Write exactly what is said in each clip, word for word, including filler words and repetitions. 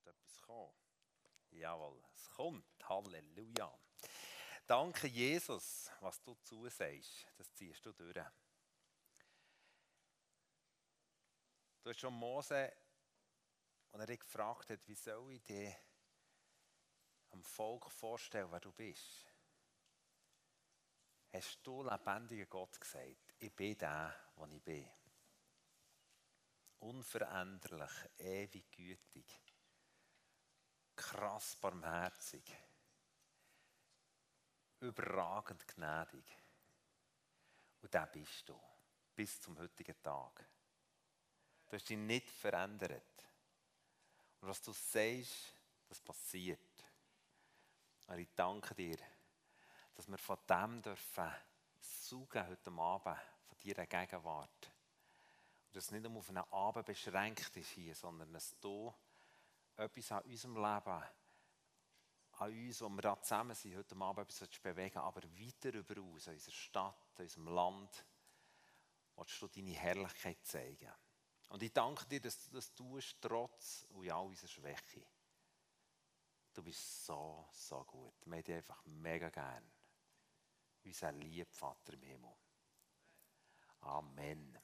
Sollte etwas kommen? Jawohl, es kommt. Halleluja. Danke, Jesus, was du zusagst. Das ziehst du durch. Du hast schon Mose, als er dich gefragt hat, wie soll ich dir am Volk vorstellen, wer du bist, hast du lebendiger Gott gesagt, ich bin der, der ich bin. Unveränderlich, ewig gütig, krass barmherzig, überragend gnädig. Und der bist du, bis zum heutigen Tag. Du hast dich nicht verändert. Und was du sagst, das passiert. Und ich danke dir, dass wir von dem dürfen saugen heute Abend, von deiner Gegenwart. Und dass es nicht nur auf einen Abend beschränkt ist hier, sondern dass du etwas an unserem Leben, an uns, wo wir da zusammen sind, heute Abend etwas bewegen, aber weiter über uns, in unserer Stadt, in unserem Land, willst du deine Herrlichkeit zeigen. Und ich danke dir, dass du das tust, trotz und in all unserer Schwäche. Du bist so, so gut. Wir haben dich einfach mega gern. Unser lieber Vater im Himmel. Amen.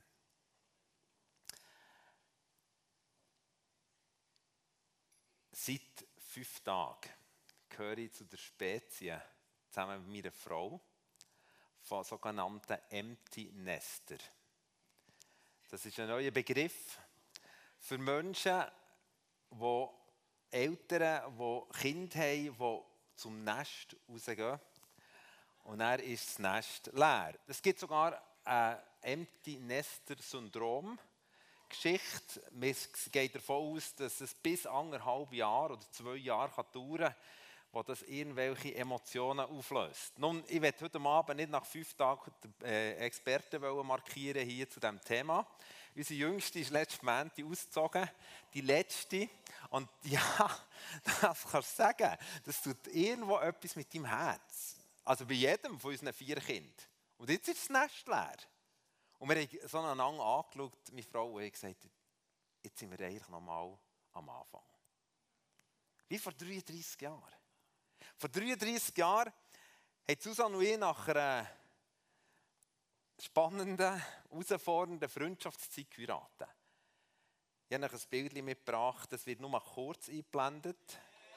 Seit fünf Tagen gehöre ich zu der Spezie, zusammen mit meiner Frau, von sogenannten Empty Nester. Das ist ein neuer Begriff für Menschen, die Eltern, die Kinder haben, die zum Nest rausgehen. Und dann ist das Nest leer. Es gibt sogar ein Empty Nester Syndrom. Geschichte. Es geht davon aus, dass es bis anderthalb Jahre oder zwei Jahre dauern kann, wo das irgendwelche Emotionen auflöst. Nun, ich werde heute Abend nicht nach fünf Tagen äh, Experten markieren hier zu diesem Thema. Unsere Jüngste ist letzten Montag ausgezogen, die letzte. Und ja, das kannst du sagen, das tut irgendwo etwas mit deinem Herz. Also bei jedem von unseren vier Kindern. Und jetzt ist das Nest leer. Und wir haben so einander angeschaut, meine Frau, und ich gesagt, jetzt sind wir eigentlich noch mal am Anfang. Wie vor dreiunddreissig Jahren. Vor dreiunddreissig Jahren haben Susanne und ich nach einer spannenden, herausfordernden Freundschaftszeit geheiratet. Ich habe euch ein Bild mitgebracht, das wird nur mal kurz eingeblendet.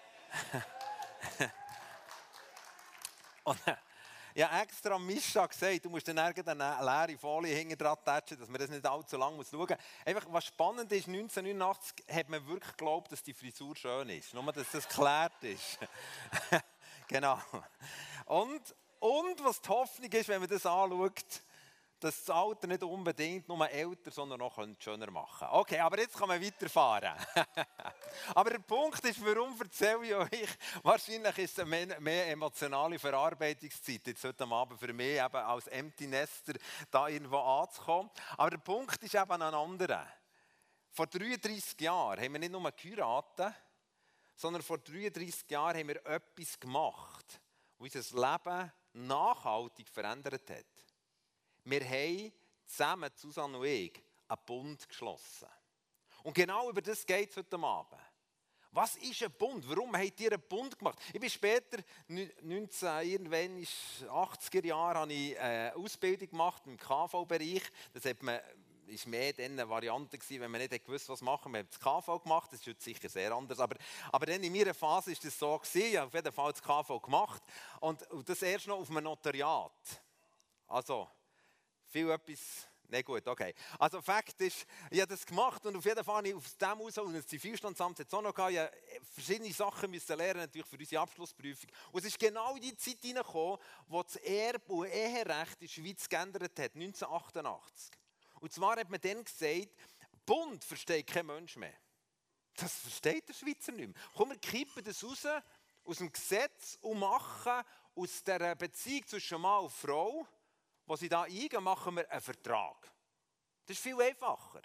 Und ich habe extra Mischa gesagt, du musst dann irgendeine leere Folie hinten dran tätschen, dass man das nicht allzu lange schauen muss. Einfach, was spannend ist, neunzehnhundertneunundachtzig hat man wirklich geglaubt, dass die Frisur schön ist. Nur, dass das geklärt ist. Genau. Und, und was die Hoffnung ist, wenn man das anschaut, dass das Alter nicht unbedingt nur älter, sondern noch schöner machen könnte. Okay, aber jetzt kann man weiterfahren. Aber der Punkt ist, warum erzähle ich euch? Wahrscheinlich ist es eine mehr emotionale Verarbeitungszeit jetzt heute Abend für mich, eben als Empty Nester da irgendwo anzukommen. Aber der Punkt ist eben ein anderer. Vor dreiunddreissig Jahren haben wir nicht nur geheiratet, sondern vor dreiunddreissig Jahren haben wir etwas gemacht, das unser Leben nachhaltig verändert hat. Wir haben zusammen, Susanne und ich, einen Bund geschlossen. Und genau über das geht es heute Abend. Was ist ein Bund? Warum habt ihr einen Bund gemacht? Ich bin später, neunzehn, irgendwann achtziger Jahre, habe ich eine Ausbildung gemacht im K V-Bereich. Das hat man, ist mehr dann eine Variante gewesen, wenn man nicht gewusst, was machen. Wir haben das K V gemacht, das ist heute sicher sehr anders. Aber, aber dann in meiner Phase war das so gewesen. Ich habe auf jeden Fall das K V gemacht. Und, und das erst noch auf einem Notariat. Also, viel etwas, nicht gut, okay. Also Fakt ist, ich habe das gemacht und auf jeden Fall habe ich aus dem raus, und das Zivilstandsamt hat es auch noch gehabt, ich musste verschiedene Sachen müssen lernen, natürlich für unsere Abschlussprüfung. Und es ist genau in die Zeit hineingekommen, wo das Erbe- und Eherecht in der Schweiz geändert hat, neunzehnhundertachtundachtzig. Und zwar hat man dann gesagt, Bund versteht kein Mensch mehr. Das versteht der Schweizer nicht mehr. Komm, wir kippen das raus aus dem Gesetz und machen aus der Beziehung zwischen Mann und Frau, wo sie da eingehen, machen wir einen Vertrag. Das ist viel einfacher.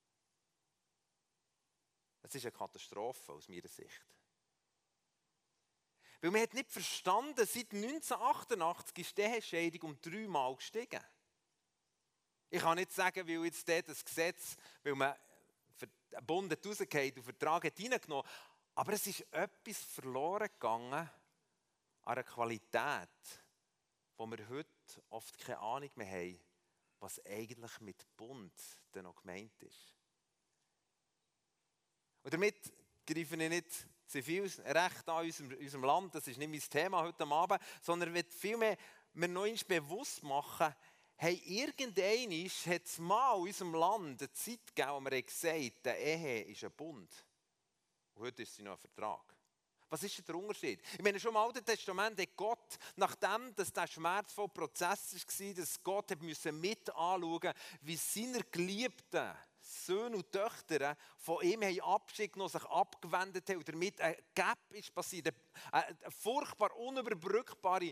Das ist eine Katastrophe aus meiner Sicht. Weil man hat nicht verstanden, seit neunzehnhundertachtundachtzig ist die Ehescheidung um dreimal gestiegen. Ich kann nicht sagen, weil jetzt das Gesetz, weil man einen Bund rausgeht und einen Vertrag hat reingenommen, Aber es ist etwas verloren gegangen an einer Qualität, wo wir heute oft keine Ahnung mehr haben, was eigentlich mit Bund denn noch gemeint ist. Und damit greife ich nicht Zivilrecht an unserem, unserem Land, das ist nicht mein Thema heute Abend, sondern ich will vielmehr mir noch einmal bewusst machen, hey, irgendwann hat es mal in unserem Land eine Zeit gegeben, wo wir gesagt haben, die Ehe ist ein Bund. Und heute ist sie noch ein Vertrag. Was ist der Unterschied? Ich meine, schon im Alten Testament hat Gott, nachdem dass der schmerzvolle Prozess war, dass Gott hat müssen mit anschauen, wie seine geliebten Söhne und Töchter von ihm haben Abschied genommen, sich abgewendet haben und damit ein Gap ist passiert, eine, eine furchtbar unüberbrückbare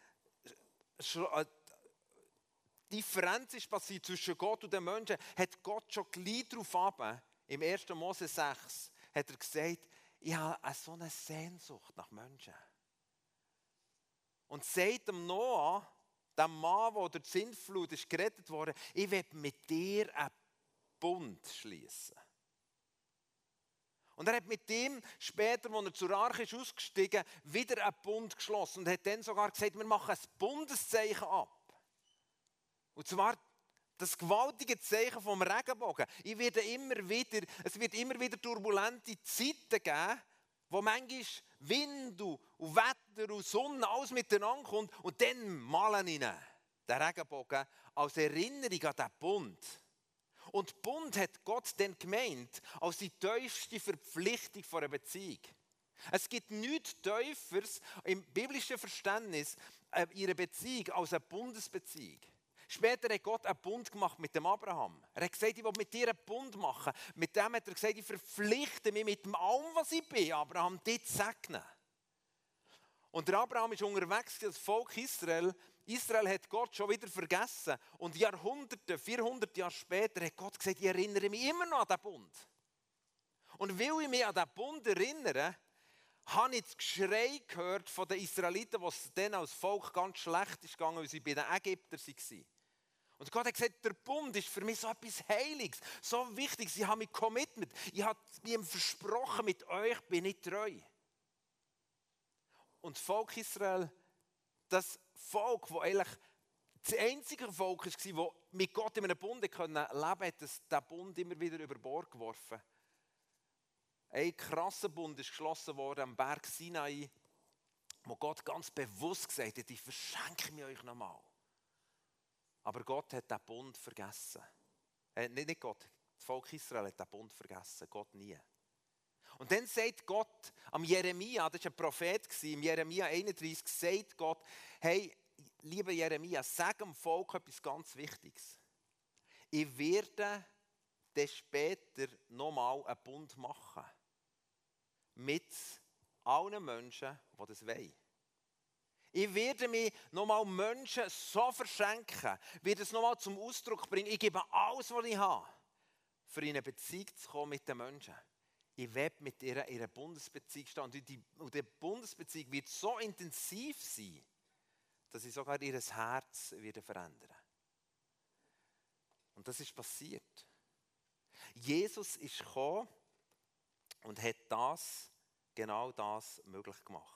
Differenz ist passiert zwischen Gott und den Menschen, hat Gott schon gleich darauf ab, im ersten Mose sechs, hat er gesagt, ich habe so eine Sehnsucht nach Menschen. Und sagt dem Noah, dem Mann, der durch die Sintflut ist gerettet wurde, ich will mit dir einen Bund schließen. Und er hat mit ihm später, als er zur Arche ist ausgestiegen, wieder einen Bund geschlossen und hat dann sogar gesagt, wir machen ein Bundeszeichen ab. Und zwar das gewaltige Zeichen vom Regenbogen. Ich werde immer wieder, es wird immer wieder turbulente Zeiten geben, wo manchmal Wind und Wetter und Sonne alles miteinander kommt und dann malen ihn den Regenbogen als Erinnerung an diesen Bund. Und den Bund hat Gott dann gemeint als die tiefste Verpflichtung von einer Beziehung. Es gibt nichts Tieferes im biblischen Verständnis ihrer Beziehung als eine Bundesbeziehung. Später hat Gott einen Bund gemacht mit dem Abraham. Er hat gesagt, ich will mit dir einen Bund machen. Mit dem hat er gesagt, ich verpflichte mich mit allem, was ich bin, Abraham, dich zu segnen. Und der Abraham ist unterwegs, das Volk Israel. Israel hat Gott schon wieder vergessen. Und Jahrhunderte, vierhundert Jahre später hat Gott gesagt, ich erinnere mich immer noch an diesen Bund. Und weil ich mich an diesen Bund erinnere, habe ich das Geschrei gehört von den Israeliten, was denen als Volk ganz schlecht ist gegangen, weil sie bei den Ägyptern waren. Und Gott hat gesagt, der Bund ist für mich so etwas Heiliges, so wichtig. Sie haben mich commitment. Ich habe ihm versprochen, mit euch bin ich treu. Und das Volk Israel, das Volk, das eigentlich das einzige Volk war, das mit Gott in einem Bund leben konnte, hat diesen Bund immer wieder über Bord geworfen. Ein krasser Bund ist geschlossen worden am Berg Sinai, wo Gott ganz bewusst gesagt hat, ich verschenke mich euch nochmal. Aber Gott hat diesen Bund vergessen. Äh, nicht, nicht Gott, das Volk Israel hat diesen Bund vergessen, Gott nie. Und dann sagt Gott am Jeremia, das war ein Prophet, im Jeremia einunddreißig, sagt Gott, hey, lieber Jeremia, sag dem Volk etwas ganz Wichtiges. Ich werde dann später nochmal einen Bund machen. Mit allen Menschen, die das wollen. Ich werde mich nochmal Menschen so verschenken, werde es nochmal zum Ausdruck bringen. Ich gebe alles, was ich habe, für in eine Beziehung zu kommen mit den Menschen. Ich werde mit ihr in einer Bundesbeziehung stehen. Und die, und die Bundesbeziehung wird so intensiv sein, dass ich sogar ihr Herz wieder verändern. Und das ist passiert. Jesus ist gekommen und hat das, genau das möglich gemacht.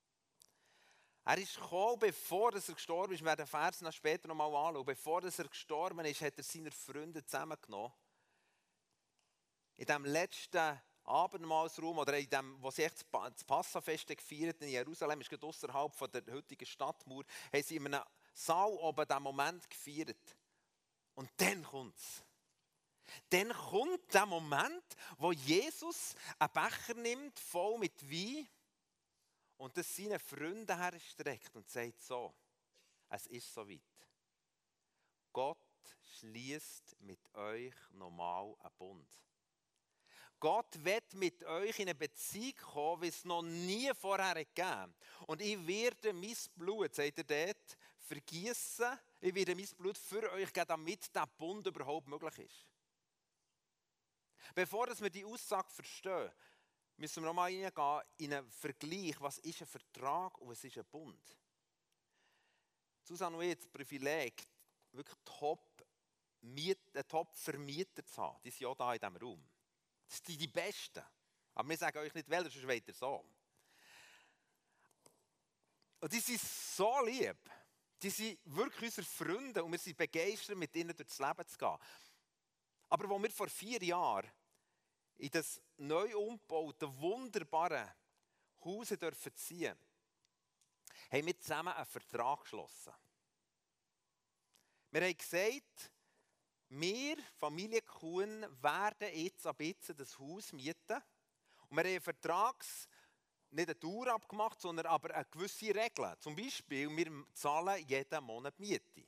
Er ist gekommen, bevor er gestorben ist. Wir werden den Vers noch später noch mal anschauen. Bevor er gestorben ist, hat er seine Freunde zusammengenommen. In dem letzten Abendmahlsraum, oder in dem, wo sie echt das Passafest gefeiert in Jerusalem, ist gerade ausserhalb von der heutigen Stadtmauer, haben sie in einem Saal oben diesen Moment gefeiert. Und dann kommt es. Dann kommt der Moment, wo Jesus einen Becher nimmt, voll mit Wein, und das seinen Freunden herstreckt und sagt so, es ist soweit. Gott schließt mit euch nochmal einen Bund. Gott wird mit euch in eine Beziehung kommen, wie es noch nie vorher gegeben hat. Und ich werde mein Blut, sagt er dort, vergießen. Ich werde mein Blut für euch geben, damit dieser Bund überhaupt möglich ist. Bevor wir die Aussage verstehen, müssen wir nochmal reingehen in einen Vergleich, was ist ein Vertrag und was ist ein Bund. Susanne und ich haben das Privileg, wirklich Top-Vermieter Top zu haben. Die sind auch hier in diesem Raum. Das sind die Besten. Aber wir sagen euch nicht, welcher, sonst wollt ihr so. Und die sind so lieb. Die sind wirklich unsere Freunde und wir sind begeistert, mit ihnen durchs Leben zu gehen. Aber als wir vor vier Jahren in das neu umgebaute, wunderbare Haus dürfen ziehen, haben wir zusammen einen Vertrag geschlossen. Wir haben gesagt, wir, Familie Kuhn, werden jetzt ab jetzt das Haus mieten. Und wir haben einen Vertrags, nicht eine Dauer abgemacht, sondern aber eine gewisse Regel. Zum Beispiel, wir zahlen jeden Monat Miete.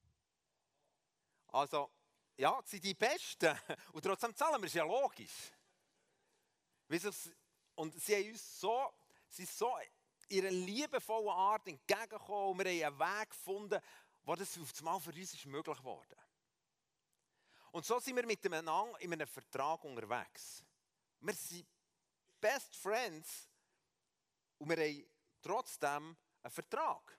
Also, ja, das sind die Besten. Und trotzdem zahlen wir, ist ja logisch. Und sie haben uns so, sie sind so in einer liebevollen Art entgegengekommen und wir haben einen Weg gefunden, wo das auf einmal für uns ist möglich geworden. Und so sind wir miteinander in einem Vertrag unterwegs. Wir sind Best Friends und wir haben trotzdem einen Vertrag.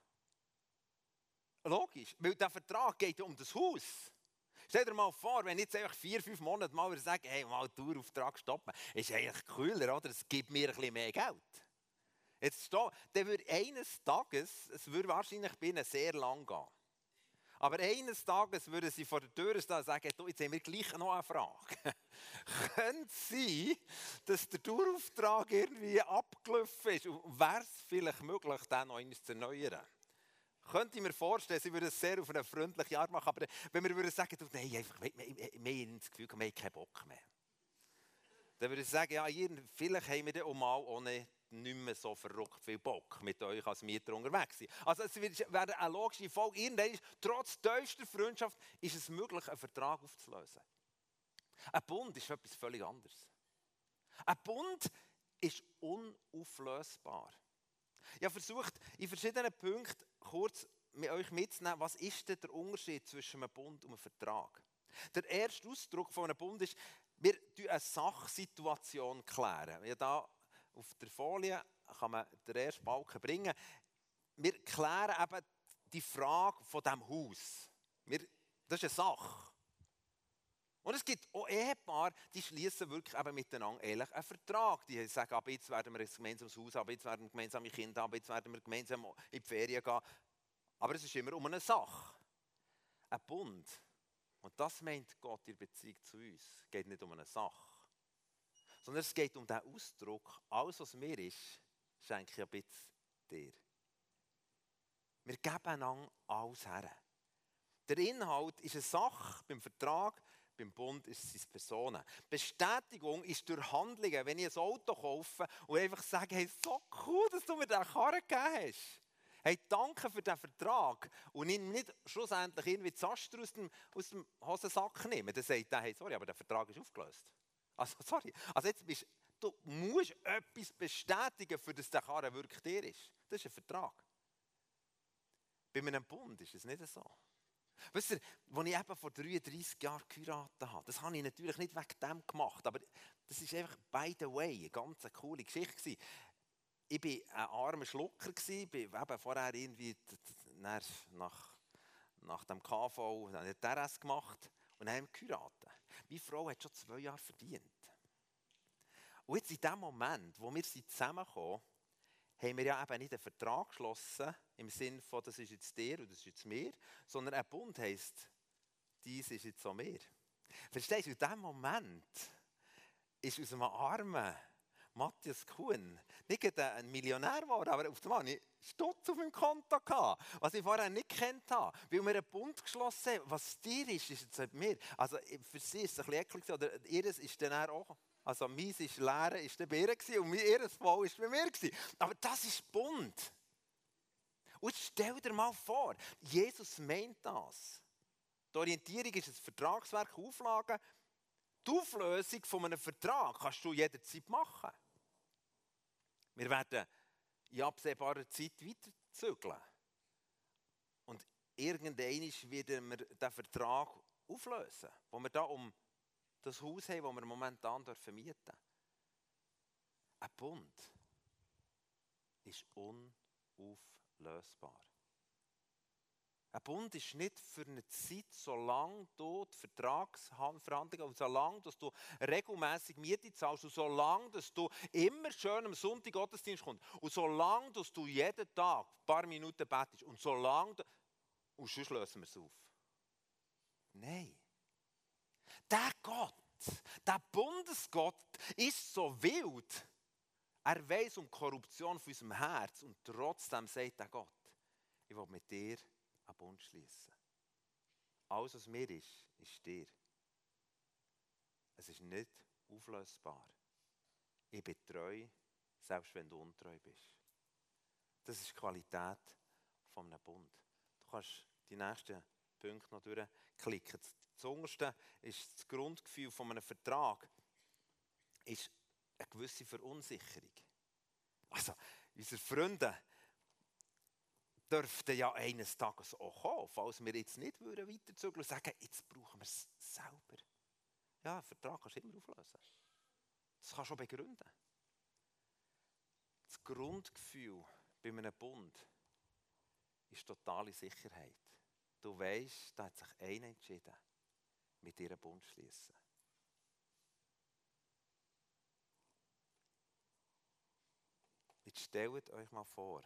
Logisch, weil dieser Vertrag geht um das Haus. Stell dir mal vor, wenn ich jetzt einfach vier, fünf Monate mal sage, hey, mal Dauerauftrag stoppen, ist eigentlich cooler, oder? Es gibt mir ein bisschen mehr Geld. Jetzt steht, dann würde eines Tages, es würde wahrscheinlich bei ihnen sehr lang gehen. Aber eines Tages würden sie vor der Tür stehen und sagen, jetzt haben wir gleich noch eine Frage. Könnte es sein, dass der Dauerauftrag irgendwie abgelaufen ist? Und wäre es vielleicht möglich, den noch einmal zu erneuern? Könnte ich mir vorstellen, sie würden es sehr auf eine freundliche Art machen, aber wenn wir würden sagen, nein, einfach, wir, wir, wir haben das Gefühl, wir haben keinen Bock mehr. Dann würde ich sagen, ja, vielleicht haben wir dann auch mal ohne nicht mehr so verrückt viel Bock mit euch als Mieter unterwegs sein. Also es wäre eine logische Folge. Irgendwann, trotz tiefster Freundschaft, ist es möglich, einen Vertrag aufzulösen. Ein Bund ist etwas völlig anderes. Ein Bund ist unauflösbar. Ich habe versucht, in verschiedenen Punkten kurz mit euch mitzunehmen, was ist denn der Unterschied zwischen einem Bund und einem Vertrag? Der erste Ausdruck von einem Bund ist, wir klären eine Sachsituation klären. Ja, da auf der Folie kann man den ersten Balken bringen. Wir klären eben die Frage von diesem Haus. Wir, das ist eine Sache. Und es gibt auch Ehepaare, die schließen wirklich eben miteinander ehrlich einen Vertrag. Die sagen, ab jetzt werden wir ein gemeinsames Haus haben, ab jetzt werden wir gemeinsame Kinder haben, ab jetzt werden wir gemeinsam in die Ferien gehen. Aber es ist immer um eine Sache. Ein Bund. Und das meint Gott in Beziehung zu uns. Es geht nicht um eine Sache. Sondern es geht um den Ausdruck, alles was mir ist, schenke ich ein bisschen dir. Wir geben einander alles her. Der Inhalt ist eine Sache beim Vertrag, beim Bund ist es Personen. Bestätigung ist durch Handlungen, wenn ich ein Auto kaufe und einfach sage, hey, so cool, dass du mir diesen Karren gegeben hast. Hey, danke für diesen Vertrag. Und ihn nicht schlussendlich irgendwie die Zaster aus dem, aus dem Hosensack nehmen. Dann sagt er, hey, sorry, aber der Vertrag ist aufgelöst. Also, sorry. Also jetzt bist du musst etwas bestätigen, für das der Karren wirklich dir ist. Das ist ein Vertrag. Bei einem Bund ist es nicht so. Wisst ihr, als ich eben vor dreiunddreissig Jahren geheiratet habe, das habe ich natürlich nicht wegen dem gemacht, aber das ist einfach, by the way, eine ganz coole Geschichte gewesen. Ich war ein armer Schlucker, ich habe vorher irgendwie nach, nach dem K V eine T R S gemacht und dann haben wir geheiratet. Meine Frau hat schon zwei Jahre verdient. Und jetzt in dem Moment, wo wir zusammenkommen, haben wir ja eben nicht einen Vertrag geschlossen, im Sinne von, das ist jetzt dir und das ist jetzt mir, sondern ein Bund heisst, dies ist jetzt auch mir. Verstehst du, in diesem Moment ist aus einem armen Matthias Kuhn nicht ein Millionär geworden, aber auf einmal hatte ich Stutz auf meinem Konto gehabt, was ich vorher nicht gekannt habe, weil wir einen Bund geschlossen haben. Was dir ist, ist jetzt mir. Also für sie ist es ein bisschen eklig, oder ihres ist dann auch. Also meins ist leer, ist der Bär und ihr voll ist bei mir. Aber das ist Bund. Und stell dir mal vor, Jesus meint das. Die Orientierung ist ein Vertragswerk, Auflagen. Die Auflösung von einem Vertrag kannst du jederzeit machen. Wir werden in absehbarer Zeit weiterzügeln. Und irgendwann werden wir den Vertrag auflösen, wo wir da um das Haus haben, das wir momentan vermieten dürfen. Ein Bund ist unauflösbar. Ein Bund ist nicht für eine Zeit, solange du die Vertragsverhandlungen und solange dass du regelmässig Miete zahlst und solange dass du immer schön am Sonntag Gottesdienst kommst und solange dass du jeden Tag ein paar Minuten betest und solange du, und sonst lösen wir es auf. Nein. Der Gott, der Bundesgott ist so wild. Er weiss um die Korruption von unserem Herz und trotzdem sagt der Gott, ich will mit dir einen Bund schließen. Alles, was mir ist, ist dir. Es ist nicht auflösbar. Ich bin treu, selbst wenn du untreu bist. Das ist die Qualität von einem Bund. Du kannst die nächsten Punkte noch durchklicken. Das unterste ist das Grundgefühl von einem Vertrag, ist eine gewisse Verunsicherung. Also, unsere Freunde dürften ja eines Tages auch kommen, falls wir jetzt nicht weiterzügeln und sagen, jetzt brauchen wir es selber. Ja, einen Vertrag kannst du immer auflösen. Das kannst du auch begründen. Das Grundgefühl bei einem Bund ist totale Sicherheit. Du weisst, da hat sich einer entschieden, mit dir einen Bund zu schließen. Jetzt stellt euch mal vor,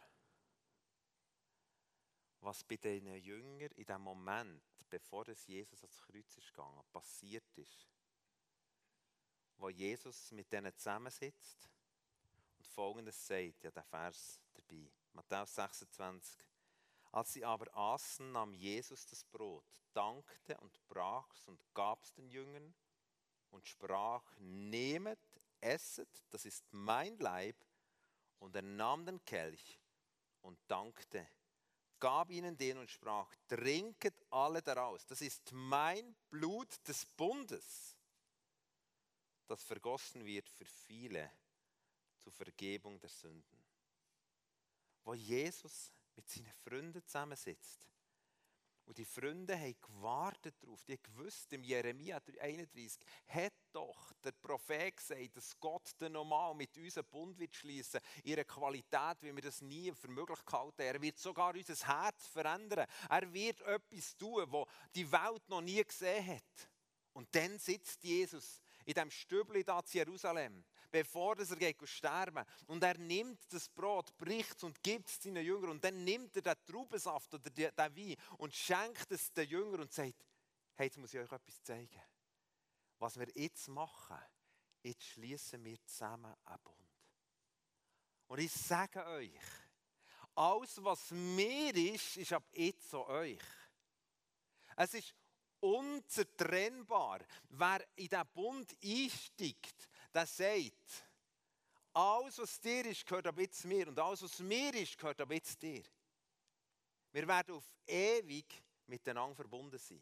was bei den Jüngern in dem Moment, bevor es Jesus ans Kreuz ist gegangen, passiert ist. Wo Jesus mit denen zusammensitzt und Folgendes sagt, ja, der Vers dabei, Matthäus sechsundzwanzig. Als sie aber aßen, nahm Jesus das Brot, dankte und brach es und gab es den Jüngern und sprach, nehmet, esset, das ist mein Leib. Und er nahm den Kelch und dankte, gab ihnen den und sprach, trinket alle daraus. Das ist mein Blut des Bundes, das vergossen wird für viele zur Vergebung der Sünden. Wo Jesus mit seinen Freunden zusammensitzt. Und die Freunde haben gewartet darauf, die haben gewusst, im Jeremia einunddreißig hat doch der Prophet gesagt, dass Gott dann nochmal mit uns einen Bund wird schließen, ihre Qualität, wie wir das nie für möglich gehalten haben. Er wird sogar unser Herz verändern. Er wird etwas tun, was die Welt noch nie gesehen hat. Und dann sitzt Jesus in diesem Stübli da zu Jerusalem, bevor er geht sterben. Und er nimmt das Brot, bricht es und gibt es seinen Jüngern. Und dann nimmt er den Traubensaft oder den Wein und schenkt es den Jüngern und sagt, hey, jetzt muss ich euch etwas zeigen. Was wir jetzt machen, jetzt schließen wir zusammen einen Bund. Und ich sage euch, alles, was mir ist, ist ab jetzt so euch. Es ist unzertrennbar. Wer in diesen Bund einsteigt, der sagt, alles, was dir ist, gehört ab jetzt mir. Und alles, was mir ist, gehört ab jetzt dir. Wir werden auf ewig miteinander verbunden sein.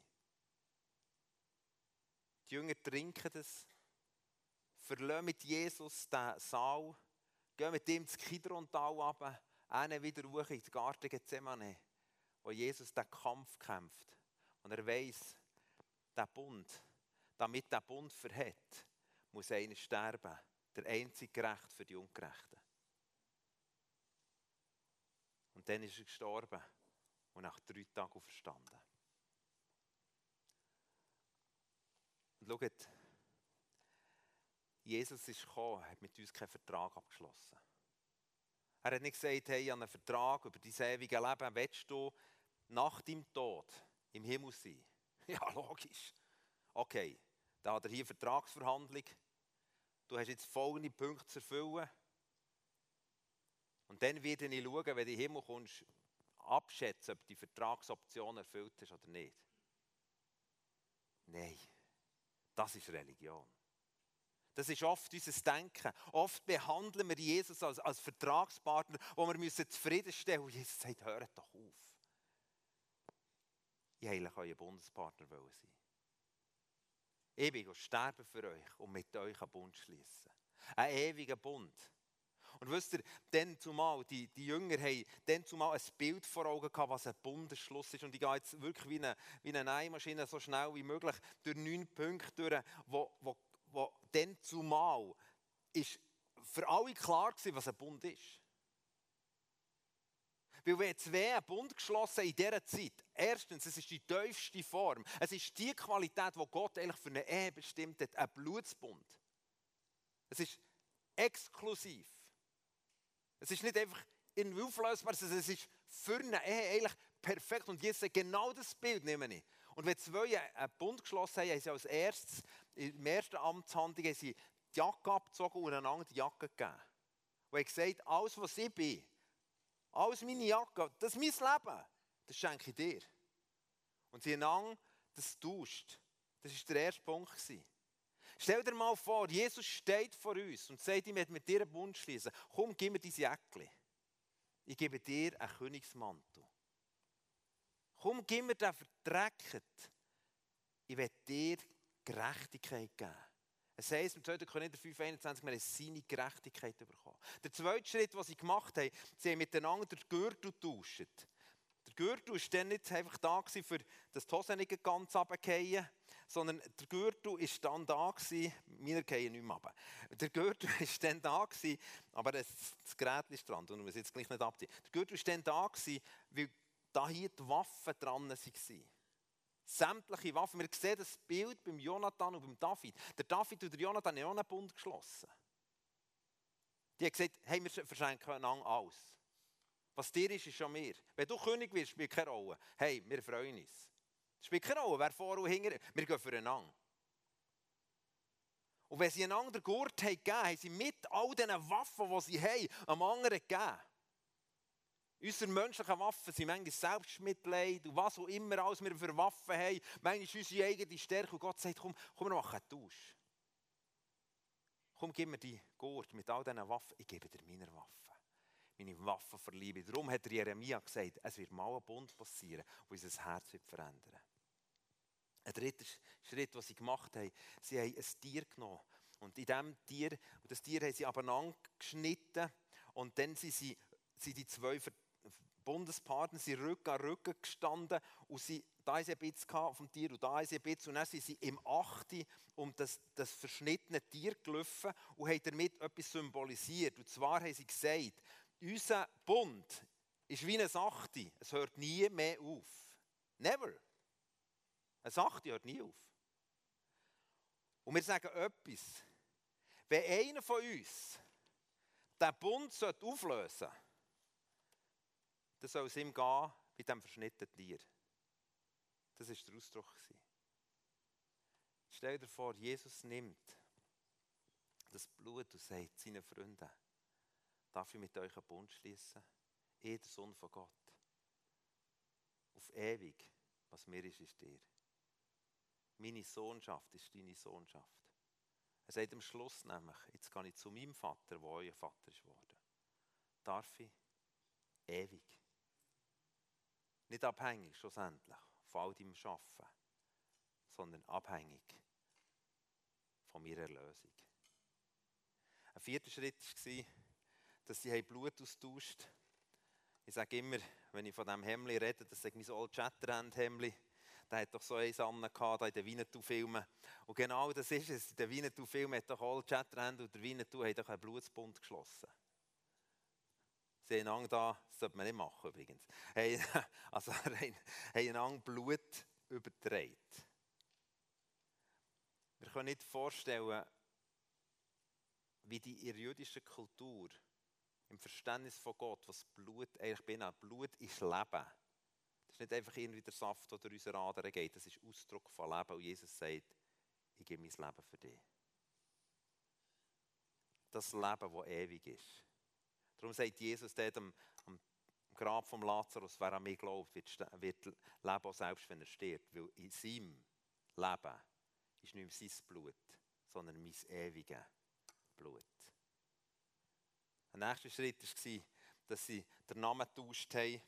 Die Jünger trinken das, verlassen mit Jesus den Saal, gehen mit ihm ins Kidron-Tal runter, einen wieder hoch in den Garten Gethsemane, wo Jesus den Kampf kämpft. Und er weiss, der Bund, damit der Bund verhält, muss einer sterben, der einzige Gerecht für die Ungerechten. Und dann ist er gestorben und nach drei Tagen auferstanden. Und schaut, Jesus ist gekommen, hat mit uns keinen Vertrag abgeschlossen. Er hat nicht gesagt, hey, ich habe einen Vertrag über dein ewige Leben, willst du nach deinem Tod im Himmel sein? Ja, logisch. Okay, da hat er hier eine Vertragsverhandlung. Du hast jetzt folgende Punkte zu erfüllen. Und dann werde ich schauen, wenn du in den Himmel kommst, abschätzen, ob die Vertragsoption erfüllt ist oder nicht. Nein, das ist Religion. Das ist oft unser Denken. Oft behandeln wir Jesus als, als Vertragspartner, wo wir müssen zufriedenstellen müssen. Und Jesus sagt, hört doch auf. Ich wollte euer Bundespartner sein. Ich bin sterben für euch und mit euch einen Bund schließen. Einen ewigen Bund. Und wisst ihr, dann zumal, die, die Jünger haben dann zumal ein Bild vor Augen gehabt, was ein Bundesschluss ist. Und ich gehe jetzt wirklich wie eine, wie eine Nähmaschine so schnell wie möglich durch neun Punkte durch, wo, wo, wo dann zumal ist für alle klar gewesen, was ein Bund ist. Weil wenn zwei einen Bund geschlossen haben in dieser Zeit, erstens, es ist die tiefste Form, es ist die Qualität, die Gott eigentlich für eine Ehe bestimmt hat, ein Blutsbund. Es ist exklusiv. Es ist nicht einfach irgendwie auflösbar, sondern es ist für eine Ehe eigentlich perfekt. Und Jesus sagt, genau das Bild nehme ich. Und wenn zwei einen Bund geschlossen haben, haben sie als erstes, in der ersten Amtshandlung, haben sie die Jacke abgezogen und einander die Jacke gegeben. Und haben gesagt, alles, was ich bin, alles meine Jacke, das ist mein Leben, das schenke ich dir. Und sie einander das tauscht. Das war der erste Punkt. Stell dir mal vor, Jesus steht vor uns und sagt, ich möchte mit dir einen Bund schließen. Komm, gib mir dein Jäckchen. Ich gebe dir einen Königsmantel. Komm, gib mir den verdreckt. Ich will dir Gerechtigkeit geben. Es heisst im zweiten Korinther fünf einundzwanzig, wir haben seine Gerechtigkeit bekommen. Der zweite Schritt, den sie gemacht haben, sie haben miteinander den Gürtel getauscht. Der Gürtel war dann nicht einfach da, für dass die Hosen nicht ganz runterfallen, sondern der Gürtel war dann da, meine fallen nicht mehr runter. Der Gürtel war dann da, aber das, das Gerät ist dran, und wir müssen jetzt gleich nicht abziehen. Der Gürtel war dann da, weil da hier die Waffen dran waren. Sämtliche Waffen. Wir sehen das Bild beim Jonathan und beim David. Der David und der Jonathan haben auch einen Bund geschlossen. Die haben gesagt, hey, wir verschenken einander alles. Was dir ist, ist schon mir. Wenn du König wirst, spielt keine Rolle. Hey, wir freuen uns. Es spielt keine Rolle, wer vor und hinter. Wir gehen füreinander. Und wenn sie einander den Gurt haben gegeben, haben sie mit all diesen Waffen, die sie haben, am anderen gegeben. Unsere menschlichen Waffen sind manchmal Selbstmitleid und was auch immer alles wir für Waffen haben. Manchmal ist unsere eigene Stärke. Und Gott sagt, komm, komm wir machen einen Tausch. Komm, gib mir die Gurt mit all diesen Waffen. Ich gebe dir meine Waffen. Meine Waffen für Liebe. Darum hat Jeremia gesagt, es wird mal ein Bund passieren, der unser Herz wird verändern. Ein dritter Schritt, den sie gemacht haben, sie haben ein Tier genommen. Und in diesem Tier, und das Tier haben sie abeinander geschnitten. Und dann sind, sie, sind die zwei Bundespartner sind Rücken an Rücken gestanden. Und sie, da haben sie ein bisschen vom Tier und da haben sie ein bisschen. Und dann sind sie im Achte um das, das verschnittene Tier gelaufen und haben damit etwas symbolisiert. Und zwar haben sie gesagt, unser Bund ist wie eine Achte. Es hört nie mehr auf. Never. Eine Achte hört nie auf. Und wir sagen etwas. Wenn einer von uns den Bund auflösen sollte, dann soll es ihm gehen bei diesem verschnittenen Tier. Das war der Ausdruck. Stell dir vor, Jesus nimmt das Blut und sagt seinen Freunden, darf ich mit euch einen Bund schließen? Ich, der Sohn von Gott. Auf ewig, was mir ist, ist dir. Meine Sohnschaft ist deine Sohnschaft. Er sagt am Schluss nämlich, jetzt gehe ich zu meinem Vater, der euer Vater ist geworden. Darf ich? Ewig. Nicht abhängig, schlussendlich, von all deinem Arbeiten, sondern abhängig von meiner Erlösung. Ein vierter Schritt war, dass sie Blut austauscht haben. Ich sage immer, wenn ich von diesem Hemdli rede, das ist mein Old Shatterhand-Hemdli. Der hat doch so eins angehabt in den Winnetou-Filmen. Und genau das ist es. In den Winnetou-Filmen hat doch Old Shatterhand und der Winnetou haben doch einen Blutsbund geschlossen. Sie haben einander da, das sollte man nicht machen übrigens, also haben einander Blut übertragen. Wir können nicht vorstellen, wie die in der jüdischen Kultur, im Verständnis von Gott, was Blut eigentlich bin. Blut ist Leben. Das ist nicht einfach irgendwie der Saft, der durch unsere Adern geht. Das ist Ausdruck von Leben. Und Jesus sagt, ich gebe mein Leben für dich. Das Leben, das ewig ist. Darum sagt Jesus dort am, am Grab von Lazarus, wer an mich glaubt, wird, wird leben, auch selbst wenn er stirbt. Weil in seinem Leben ist nicht mehr sein Blut, sondern mein ewiges Blut. Der nächste Schritt war, dass sie den Namen getauscht haben.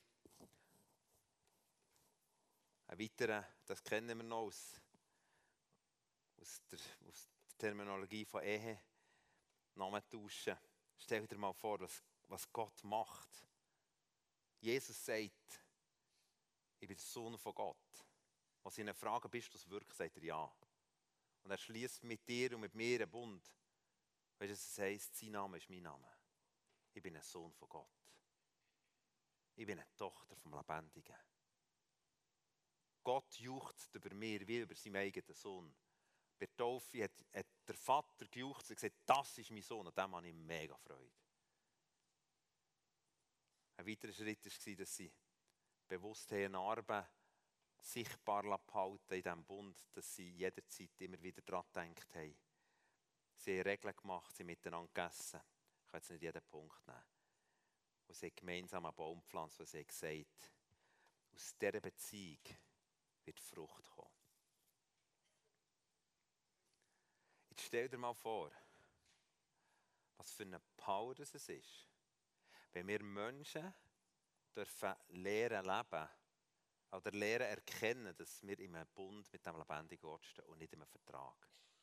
Ein weiterer, das kennen wir noch aus, aus, der, aus der Terminologie von Ehe, Namen tauschen. Stell dir mal vor, was, was Gott macht. Jesus sagt, ich bin der Sohn von Gott. Als sie ihn fragen, bist du es wirklich, sagt er ja. Und er schließt mit dir und mit mir einen Bund. Weißt du, es heisst, sein Name ist mein Name. Ich bin ein Sohn von Gott. ich bin eine Tochter vom Lebendigen. Gott juchzt über mir wie über seinen eigenen Sohn. Bei der Taufe hat, hat der Vater gejuchzt und gesagt, das ist mein Sohn, und dem habe ich mega Freude. Ein weiterer Schritt war, dass sie bewusst eine Narbe sichtbar behalten in diesem Bund, dass sie jederzeit immer wieder daran gedacht haben. Sie haben Regeln gemacht, sie haben miteinander gegessen. Ich kann jetzt nicht jeden Punkt nehmen. Und sie haben gemeinsam einen Baum gepflanzt, und sie haben gesagt, aus dieser Beziehung wird Frucht kommen. Jetzt stell dir mal vor, was für eine Power das ist, wenn wir Menschen dürfen lernen leben oder lernen erkennen, dass wir in einem Bund mit dem lebendigen Gott stehen und nicht in einem Vertrag.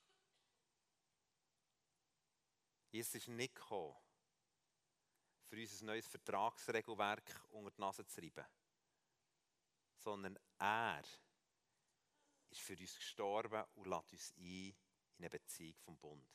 Jesus ist nicht gekommen, für uns ein neues Vertragsregelwerk unter die Nase zu reiben, sondern er ist für uns gestorben und lädt uns ein in eine Beziehung vom Bund.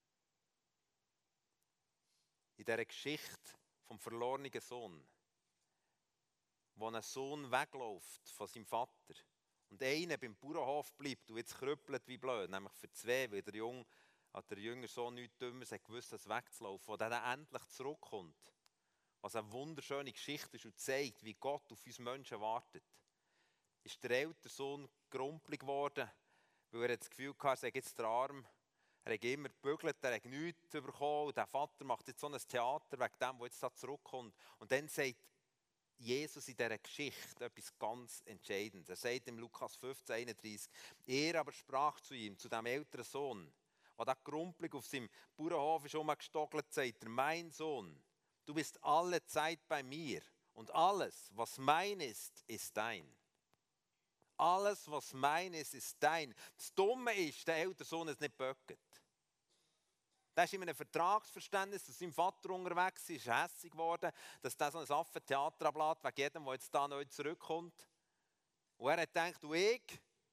In dieser Geschichte vom verlorenen Sohn, wo ein Sohn wegläuft von seinem Vater und einer beim Bauernhof bleibt und jetzt krüppelt wie blöd, nämlich für zwei, weil der Junge, der jüngere Sohn nichts Dümmeres hat gewusst, das wegzulaufen, wo der dann endlich zurückkommt, was eine wunderschöne Geschichte ist und zeigt, wie Gott auf uns Menschen wartet, ist der ältere Sohn grumpelig geworden, weil er das Gefühl hatte, er sei jetzt der Arm, er hat immer gebügelt, er hat nichts bekommen und der Vater macht jetzt so ein Theater wegen dem, der jetzt da zurückkommt. Und dann sagt Jesus in dieser Geschichte etwas ganz Entscheidendes. Er sagt im Lukas fünfzehn einunddreißig, er aber sprach zu ihm, zu dem älteren Sohn, der da grumpelig auf seinem Bauernhof ist rumgestockelt, sagt er, mein Sohn, du bist alle Zeit bei mir und alles, was mein ist, ist dein. Alles, was mein ist, ist dein. Das Dumme ist, der ältere Sohn ist nicht böcket. Der ist in einem Vertragsverständnis, dass sein Vater unterwegs ist, ist hässig geworden, dass der so ein Affentheater ablässt, wegen jedem, der jetzt da neu zurückkommt. Und er hat gedacht, du ich?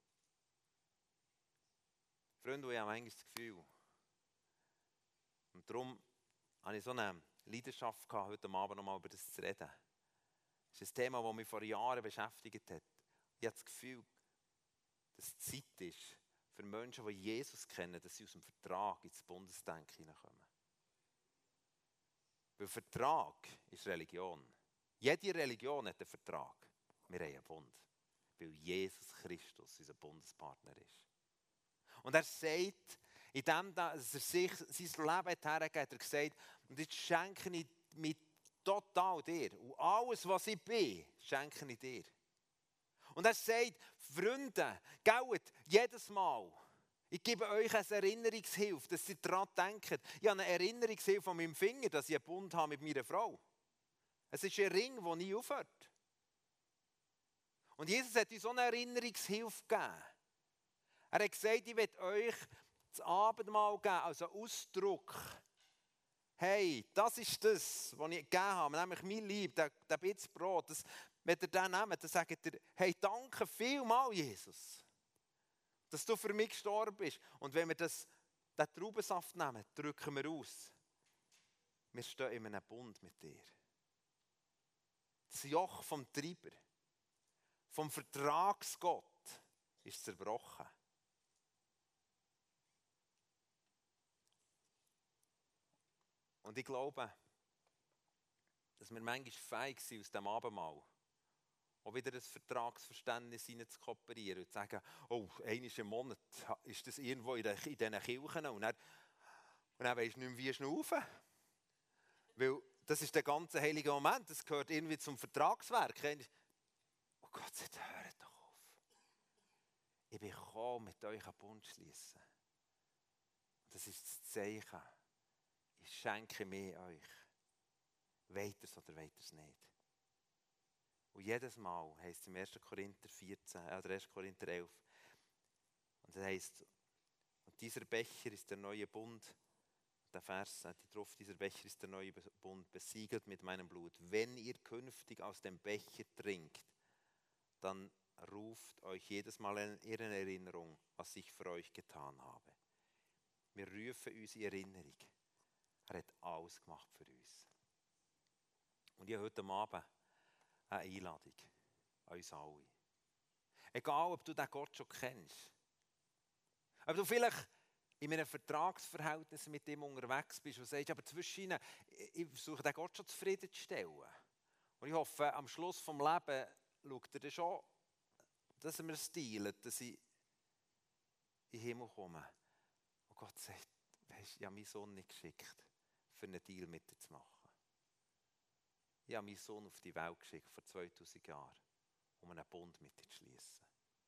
Freunde, ich habe manchmal das Gefühl. Und darum habe ich so eine Leidenschaft gehabt, heute Abend noch mal über das zu reden. Das ist ein Thema, das mich vor Jahren beschäftigt hat. Ich habe das Gefühl, dass es Zeit ist, für Menschen, die Jesus kennen, dass sie aus dem Vertrag ins Bundesdenken hineinkommen. Weil Vertrag ist Religion. Jede Religion hat einen Vertrag. Wir haben einen Bund. Weil Jesus Christus unser Bundespartner ist. Und er sagt, in dem, dass er sich sein Leben hergegeben hat, er gesagt, und jetzt schenke ich mich total dir. Und alles, was ich bin, schenke ich dir. Und er sagt, Freunde, geht jedes Mal, ich gebe euch eine Erinnerungshilfe, dass ihr daran denkt. Ich habe eine Erinnerungshilfe von meinem Finger, dass ich einen Bund habe mit meiner Frau. Es ist ein Ring, der nie aufhört. Und Jesus hat uns so eine Erinnerungshilfe gegeben. Er hat gesagt, ich werde euch das Abendmahl geben, also Ausdruck. Hey, das ist das, was ich gegeben habe, nämlich mein Lieb, der, der Bitz Brot. Das, wenn ihr den nehmt, dann sagt ihr, hey, danke vielmals, Jesus, dass du für mich gestorben bist. Und wenn wir das, den Traubensaft nehmen, drücken wir aus. Wir stehen in einem Bund mit dir. Das Joch vom Treiber, vom Vertragsgott, ist zerbrochen. Und ich glaube, dass wir manchmal fähig sind, aus dem Abendmahl auch wieder ein Vertragsverständnis hineinzukooperieren und zu sagen, oh, einmal im Monat ist das irgendwo in diesen Kirchen und dann, und dann weisst du nicht mehr, wie schnaufen. Weil das ist der ganze heilige Moment, das gehört irgendwie zum Vertragswerk. Oh Gott sei Dank, hört doch auf. Ich bin gekommen, mit euch einen Bund zu schliessen. Das ist das Zeichen. Ich schenke mir euch. Wollt ihr es oder wollt ihr es nicht? Und jedes Mal heisst es im ersten Korinther vierzehn, äh, oder ersten Korinther elf, und es heisst, und dieser Becher ist der neue Bund, der Vers, die drauf, dieser Becher ist der neue Bund, besiegelt mit meinem Blut. Wenn ihr künftig aus dem Becher trinkt, dann ruft euch jedes Mal in Erinnerung, was ich für euch getan habe. Wir rufen uns in Erinnerung. Er hat alles gemacht für uns. Und ich habe heute Abend eine Einladung an uns alle. Egal, ob du diesen Gott schon kennst. Ob du vielleicht in einem Vertragsverhältnis mit ihm unterwegs bist und sagst, aber zwischen ihnen, ich versuche den Gott schon zufriedenzustellen. Und ich hoffe, am Schluss des Lebens schaut er dann schon, dass er mir stiehlt, dass ich in den Himmel komme. Und Gott sagt, weisst, ich habe meinen Sohn nicht geschickt, für einen Deal mit dir zu machen. Ich habe meinen Sohn auf die Welt geschickt, vor zweitausend Jahren, um einen Bund mit dir zu schließen.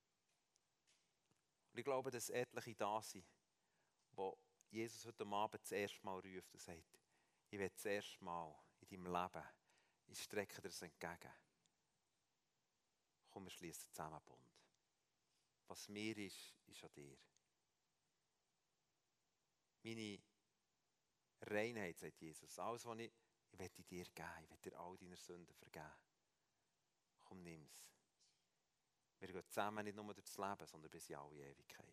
Und ich glaube, dass etliche da sind, wo Jesus heute Abend das erste Mal ruft und sagt, ich will das erste Mal in deinem Leben, ich strecke dir es entgegen. Komm, wir schließen zusammen einen Bund. Was mir ist, ist an dir. Meine Reinheit, sagt Jesus, alles, was ich, ich will dir geben, ich will dir all deine Sünden vergeben. Komm, nimm es. Wir gehen zusammen nicht nur durchs Leben, sondern bis in alle Ewigkeit.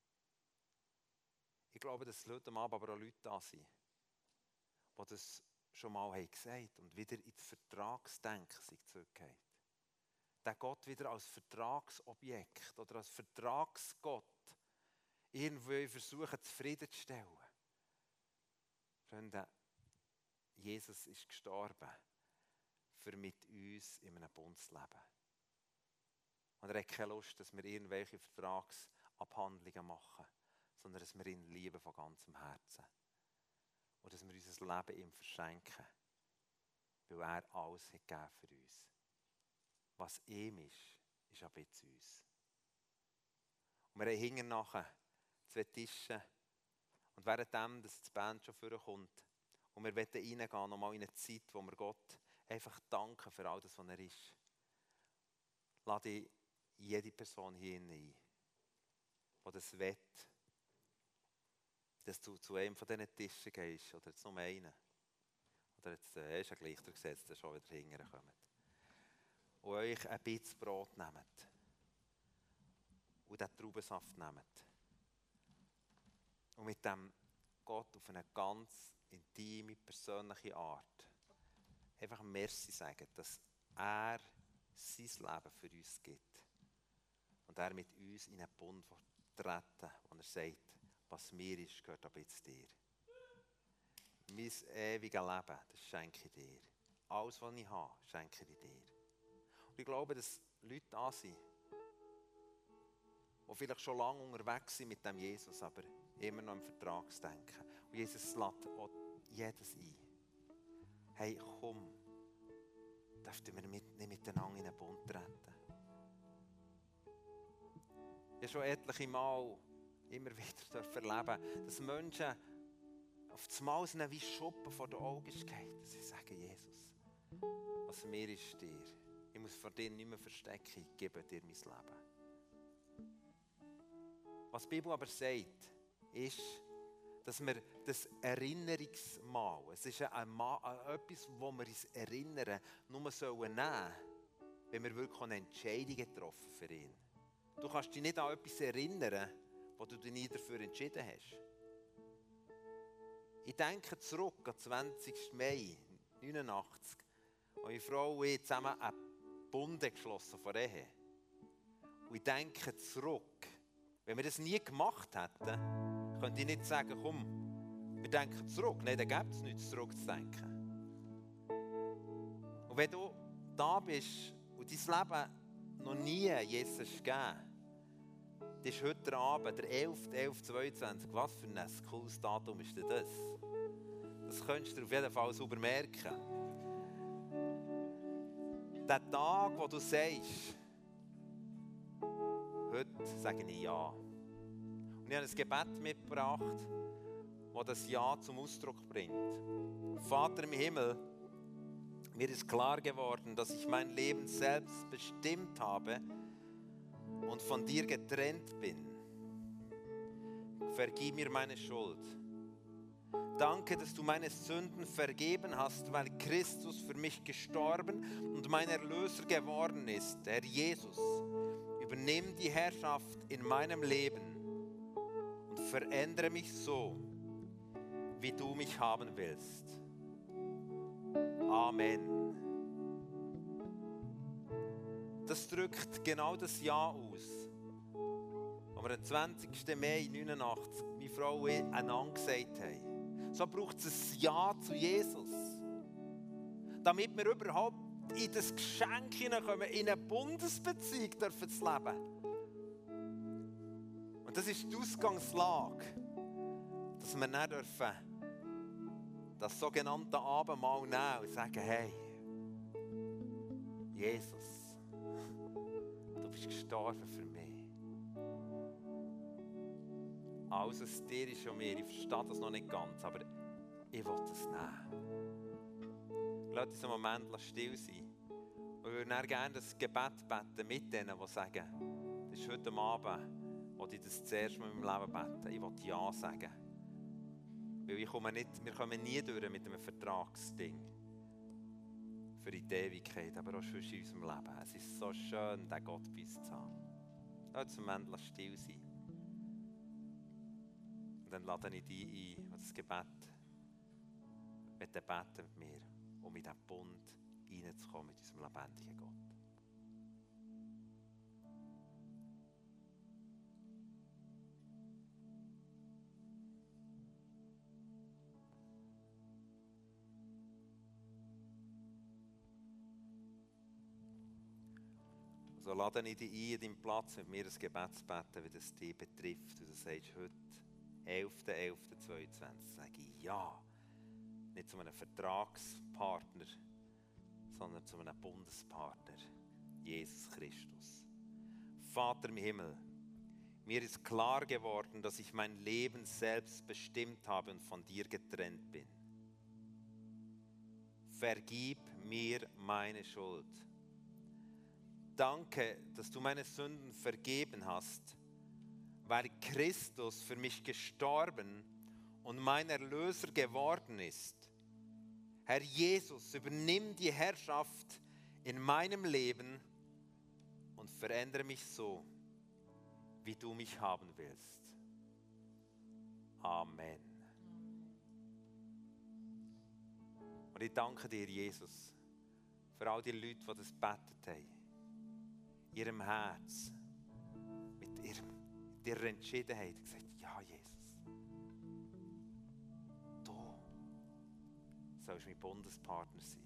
Ich glaube, dass heute Abend aber auch Leute da sind, die das schon mal haben gesagt und wieder ins Vertragsdenken sich zurückgehen. Den Gott wieder als Vertragsobjekt oder als Vertragsgott irgendwie versuchen zufriedenzustellen. Freunde, Jesus ist gestorben, für mit uns in einem Bund zu leben. Und er hat keine Lust, dass wir irgendwelche Vertragsabhandlungen machen, sondern dass wir ihn lieben von ganzem Herzen. Und dass wir unser Leben ihm verschenken, weil er alles hat gegeben für uns. Was ihm ist, ist ab jetzt uns. Und wir haben hinten nachher zwei Tische. Und währenddem, dass die Band schon vorkommt, und wir wollen reingehen, nochmal in eine Zeit, wo wir Gott einfach danken für all das, was er ist, lade ich jede Person hier ein, die das will, dass du zu einem von diesen Tischen gehst, oder jetzt nur einen. Oder jetzt äh, ist ja gleich, du siehst, dass schon wieder hinterher kommt. Und euch ein bisschen Brot nehmt. Und den Traubensaft nehmt. Und mit dem Gott auf eine ganz intime, persönliche Art einfach Merci sagen, dass er sein Leben für uns gibt. Und er mit uns in einen Bund treten, wo er sagt, was mir ist, gehört ab jetzt dir. Mein ewiges Leben, das schenke ich dir. Alles, was ich habe, schenke ich dir. Und ich glaube, dass Leute da sind, die vielleicht schon lange unterwegs sind mit dem Jesus, aber immer noch im Vertragsdenken. Und Jesus lädt auch jedes ein. Hey, komm, dürften wir mit, nicht miteinander in einen Bund treten. Ich habe schon etliche Mal immer wieder erleben, dass Menschen auf das Mal wie Schuppen vor den Augen gehen. Sie sagen, Jesus, was mir ist dir. Ich muss vor dir nicht mehr verstecken, ich gebe dir mein Leben. Was die Bibel aber sagt, ist, dass wir das Erinnerungsmahl, es ist ein Mal, etwas, wo wir uns erinnern, nur nehmen sollen, wenn wir wirklich eine Entscheidung getroffen für ihn. Du kannst dich nicht an etwas erinnern, wo du dich nie dafür entschieden hast. Ich denke zurück an den zwanzigsten Mai neunundachtzig, als meine Frau und ich zusammen einen Bund geschlossen vor Ehe. Und ich denke zurück, wenn wir das nie gemacht hätten, könnte ich nicht sagen, komm, wir denken zurück. Nein, dann gibt es nichts zurückzudenken. Und wenn du da bist und dein Leben noch nie Jesus gegeben, das ist heute Abend, der elfter elfter zweiundzwanzig. Was für ein cooles Datum ist denn das? Das könntest du auf jeden Fall sauber merken. Der Tag, wo du sagst, heute sage ich Ja. Und ich habe ein Gebet mitgebracht, das das Ja zum Ausdruck bringt. Vater im Himmel, mir ist klar geworden, dass ich mein Leben selbst bestimmt habe und von dir getrennt bin. Vergib mir meine Schuld. Danke, dass du meine Sünden vergeben hast, weil Christus für mich gestorben und mein Erlöser geworden ist. Herr Jesus, übernimm die Herrschaft in meinem Leben und verändere mich so, wie du mich haben willst. Amen. das drückt genau das Ja aus. Als wir am zwanzigsten Mai neunundachtzig meine Frau und ich einander gesagt haben. So braucht es ein Ja zu Jesus. Damit wir überhaupt in das Geschenk hineinkommen, in eine Bundesbeziehung dürfen zu leben. Und das ist die Ausgangslage, dass wir nicht dürfen das sogenannte Abendmahl nehmen und sagen, hey, Jesus, du bist gestorben für mich. Alles was dir ist und mir, ich verstehe das noch nicht ganz, aber ich will es nehmen. Lass uns einen Moment still sein. Und ich würde gerne das Gebet beten mit denen, die sagen, das ist heute Abend, wo ich das zuerst mal in meinem Leben bete. Ich will Ja sagen. Weil ich komme nicht, wir kommen nie durch mit einem Vertragsding. Für die Ewigkeit, aber auch sonst in unserem Leben. Es ist so schön, den Gott bei uns zu haben. Lass uns einen Moment still sein. Und dann lade ich dich ein, das Gebet mit dem Beten mit mir, um in diesen Bund hineinzukommen mit unserem lebendigen Gott. So lade ich dich ein, an deinem Platz mit mir ein Gebet zu beten, wie das dich betrifft. Und du sagst heute, elfter elfter zweiundzwanzig, sage ich Ja. Nicht zu einem Vertragspartner, sondern zu einem Bundespartner, Jesus Christus. Vater im Himmel, mir ist klar geworden, dass ich mein Leben selbst bestimmt habe und von dir getrennt bin. Vergib mir meine Schuld. Danke, dass du meine Sünden vergeben hast, weil Christus für mich gestorben und mein Erlöser geworden ist. Herr Jesus, übernimm die Herrschaft in meinem Leben und verändere mich so, wie du mich haben willst. Amen. Und ich danke dir, Jesus, für all die Leute, die das gebetet haben. Ihrem Herz, mit, ihrem, mit ihrer Entschiedenheit gesagt, ja Jesus, du sollst mein Bundespartner sein.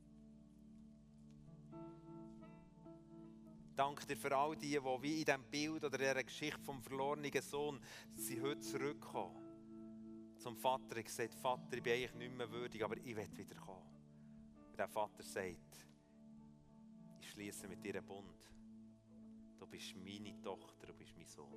Danke dir für all die, die wie in diesem Bild oder in dieser Geschichte vom verlorenen Sohn, sie heute zurückkommen zum Vater und gesagt, Vater, ich bin eigentlich nicht mehr würdig, aber ich will wiederkommen. Und der Vater sagt, ich schließe mit dir einen Bund. Du bist meine Tochter, du bist mein Sohn.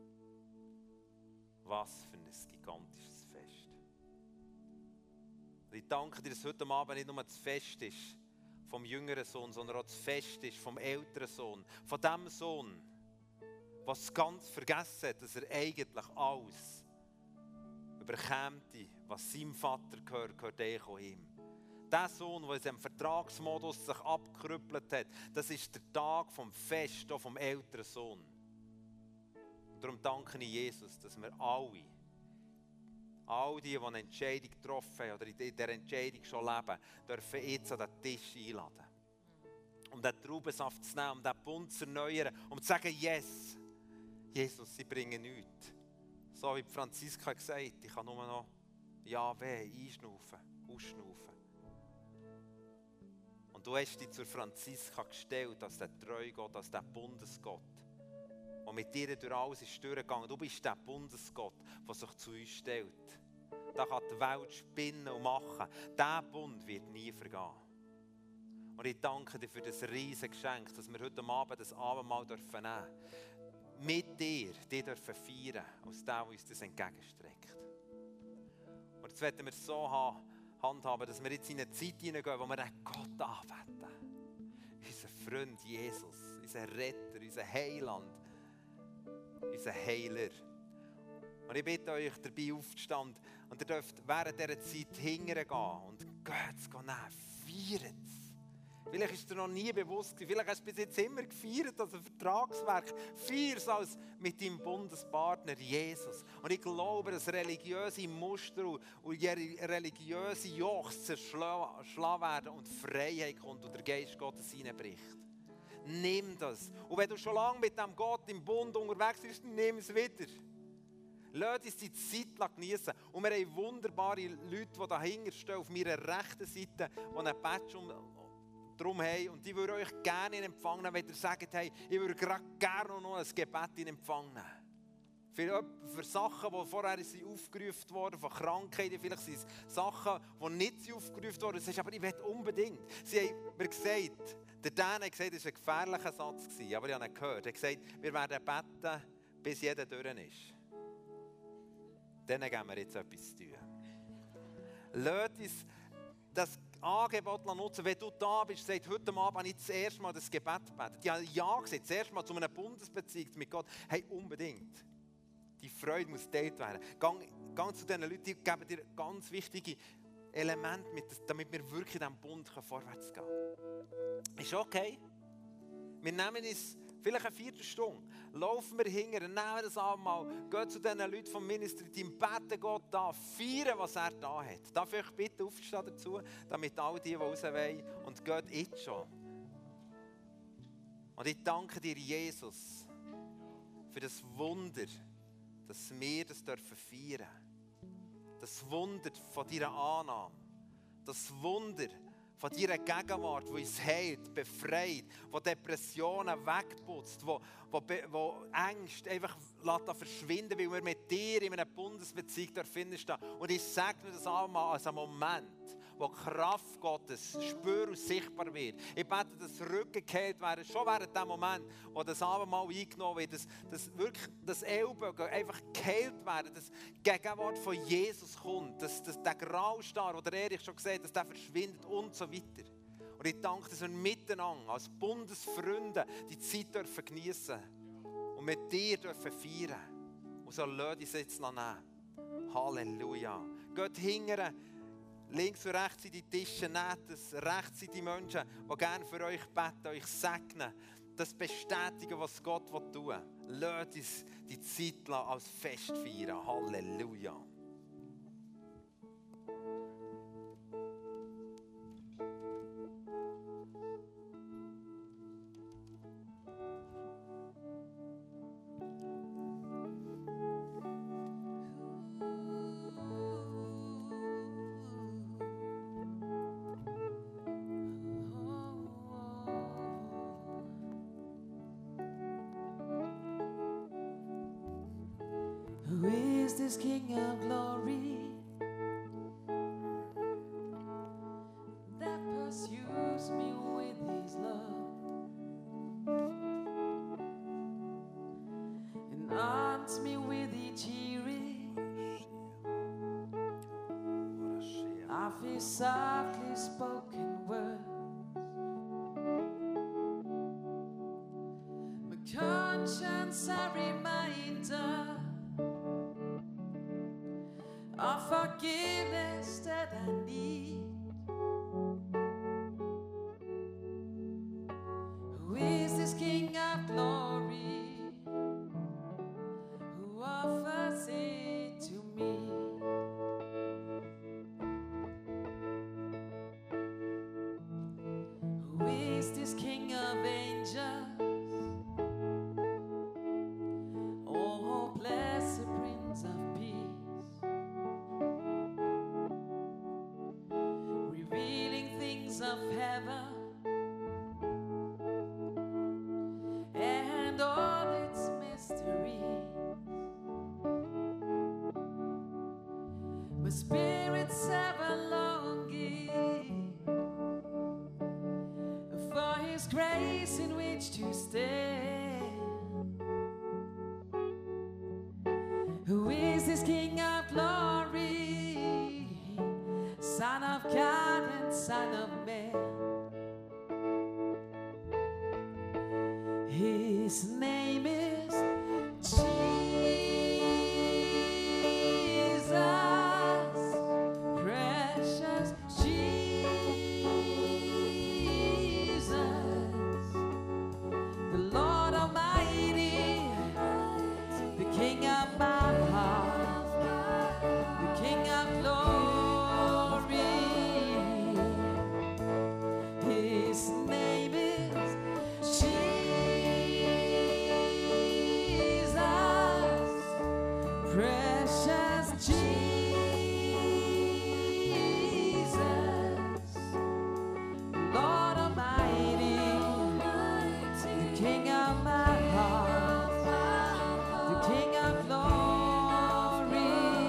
Was für ein gigantisches Fest. Und ich danke dir, dass heute Abend nicht nur das Fest ist vom jüngeren Sohn, sondern auch das Fest ist vom älteren Sohn. Von dem Sohn, was ganz vergessen hat, dass er eigentlich alles überkämte, was seinem Vater gehört, gehört eigentlich auch ihm. Der Sohn, der in seinem Vertragsmodus sich abgerüppelt hat, das ist der Tag vom Fest vom älteren Sohn. Und darum danke ich Jesus, dass wir alle, all die, die eine Entscheidung getroffen haben oder in dieser Entscheidung schon leben, dürfen jetzt an den Tisch einladen. Um den Traubensaft zu nehmen, um den Bund zu erneuern, um zu sagen, yes, Jesus, sie bringen nichts. So wie Franziska gesagt hat, ich kann nur noch Ja, weh, einschnaufen, ausschnaufen. Und du hast dich zur Franziska gestellt, als der Treugott, als der Bundesgott, der mit dir durch alles ist durchgegangen. Du bist der Bundesgott, der sich zu uns stellt. Da kann die Welt spinnen und machen. Dieser Bund wird nie vergehen. Und ich danke dir für das riesige Geschenk, dass wir heute Abend das Abendmahl nehmen dürfen. Mit dir, die dürfen feiern, als der, der uns das entgegenstreckt. Und jetzt werden wir es so haben, handhaben, dass wir jetzt in eine Zeit hineingehen, wo wir den Gott anbeten. Unser Freund Jesus, unser Retter, unser Heiland, unser Heiler. Und ich bitte euch, dabei aufzustehen und ihr dürft während dieser Zeit hingehen und geht es nehmen, feiert es. Vielleicht ist dir noch nie bewusst gewesen, vielleicht hast du bis jetzt immer gefeiert als ein Vertragswerk. Feier es als mit deinem Bundespartner Jesus. Und ich glaube, dass religiöse Muster und religiöse Joch zerschlagen werden und Freiheit kommt und der Geist Gottes hineinbricht. nimm das. Und wenn du schon lange mit dem Gott im Bund unterwegs bist, nimm es wieder. Lass uns die Zeit genießen. Und wir haben wunderbare Leute, die dahinter stehen, auf meiner rechten Seite, die einen Badge um, drum haben. Und die würden euch gerne in Empfang nehmen, wenn ihr sagt, hey, ich würde gerade gerne noch ein Gebet in Empfang nehmen. Für, für Sachen, die vorher sind aufgerufen wurden, von Krankheiten, vielleicht sind es Sachen, die nicht aufgerufen wurden. Das ist, aber ich will unbedingt. Sie haben mir gesagt, der Dan hat gesagt, das war ein gefährlicher Satz, aber ich habe ihn gehört. Er hat gesagt, wir werden beten, bis jeder durch ist. Dann geben wir jetzt etwas zu tun. Lass uns das Angebot nutzen. Wenn du da bist, sagst, heute Abend habe ich das erste Mal das Gebet gebetet. Ich habe ja gesagt, das erste Mal zu einer Bundesbeziehung mit Gott. Hey, unbedingt. Die Freude muss geteilt werden. Gang, gang zu diesen Leuten, die geben dir ganz wichtige Elemente mit, damit wir wirklich in diesem Bund vorwärts gehen können. Ist okay? Wir nehmen uns vielleicht eine Viertelstunde, laufen wir hinterher, nehmen das einmal, gehen zu diesen Leuten vom Ministry-Team, beten Gott da, feiern, was er da hat. Darf ich euch bitte aufstehen dazu, damit all die, die raus wollen, und geht jetzt schon. Und ich danke dir, Jesus, für das Wunder, dass wir das dürfen feiern. Das Wunder von deiner Annahme. Das Wunder von deiner Gegenwart, die uns heilt, befreit, die Depressionen wegputzt, die, die, die Ängste einfach verschwinden, weil wir mit dir in einer Bundesbeziehung finden. Und ich sage dir das einmal als einen Moment, wo die Kraft Gottes spür und sichtbar wird. Ich bete, dass Rücken geheilt werden, schon während dem Moment, wo das Abendmahl eingenommen wird, dass, dass wirklich das Ellbogen einfach geheilt werden, dass die Gegenwart von Jesus kommt, dass, dass der Graustar, den Erich schon gesagt hat, dass der verschwindet und so weiter. Und ich danke, dass wir miteinander als Bundesfreunde die Zeit dürfen geniessen und mit dir dürfen feiern. Und so lass uns jetzt noch nehmen. Halleluja. Geht hingern. Links und rechts sind die Tische, nehmt es. Rechts sind die Menschen, die gerne für euch beten, euch segnen. Das bestätigen, was Gott tun will. Lasst uns die Zeit als Fest feiern. Halleluja. Who is this King of glory that pursues me with his love and haunts me with each hearing of his softly spoken words? My conscience a reminder of forgiveness that I need. Who is this King of glory who offers it to me? Who is this King of angels? Oh, blessed Prince of Peace. Of heaven and all its mysteries. My spirit's ever longing for his grace in which to stand. Who is this King of glory, Son of God and Son of man? His name is Jesus, precious Jesus, the Lord Almighty, the King of my heart, the King of glory. His name is Jesus. Precious Jesus, Lord Almighty, the King of my heart, the King of glory.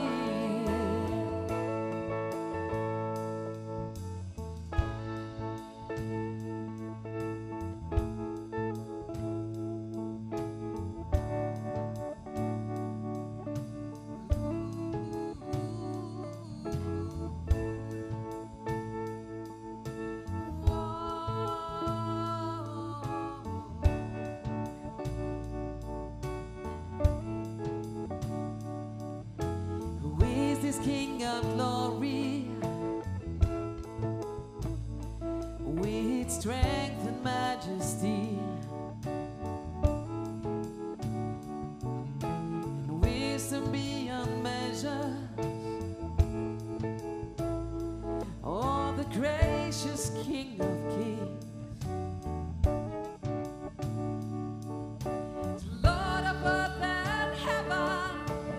Who is this King of glory? With strength and majesty, and wisdom beyond measure. Oh, the gracious King of kings, Lord of earth and heaven,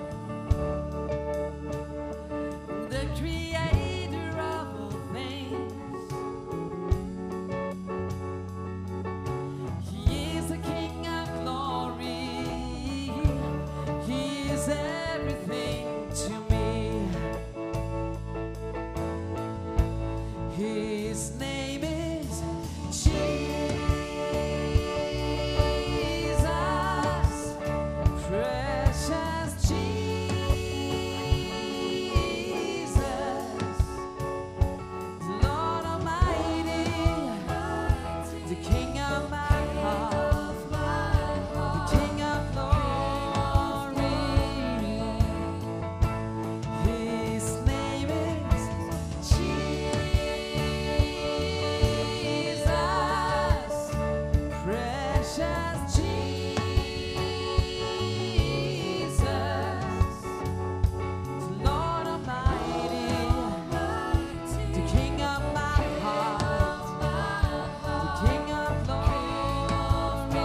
the creator of all things. He is the King of glory. He is everything to me. His name is Jesus, precious Jesus, the Lord Almighty, the King of my heart, the King of glory. His name is Jesus, precious Jesus, the Lord Almighty, the King of my heart, the King of glory.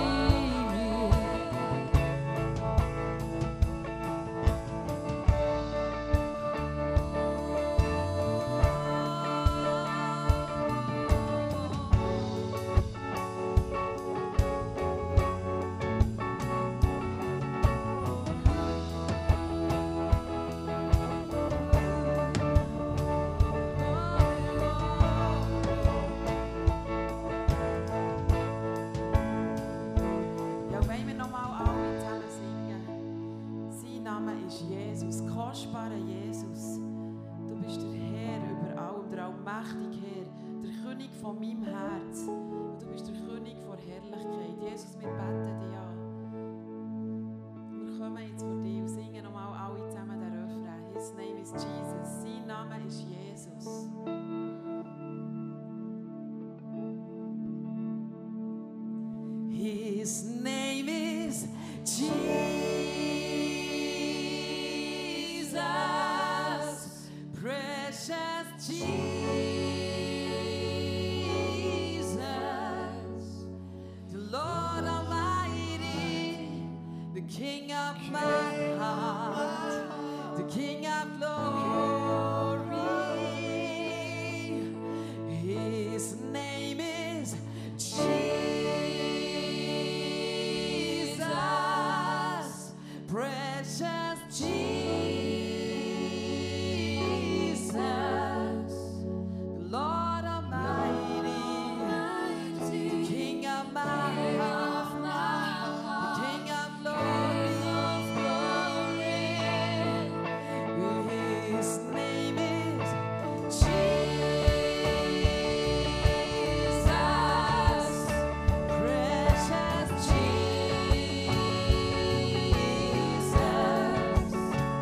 Ja, wollen wir nochmal alle zusammen singen? Sein Name ist Jesus, kostbarer Jesus. Du bist der Herr über allem, der allmächtige Herr, der König von meinem Herz. Und du bist der König von Herrlichkeit. Jesus, wir beten dich an. Wir kommen jetzt vor dich und singen nochmal alle zusammen den Refrain. His name is Jesus. Sein Name ist Jesus. His name is Jesus, precious Jesus, the Lord Almighty, the King of my heart, the King of glory. His name is Jesus, precious Jesus.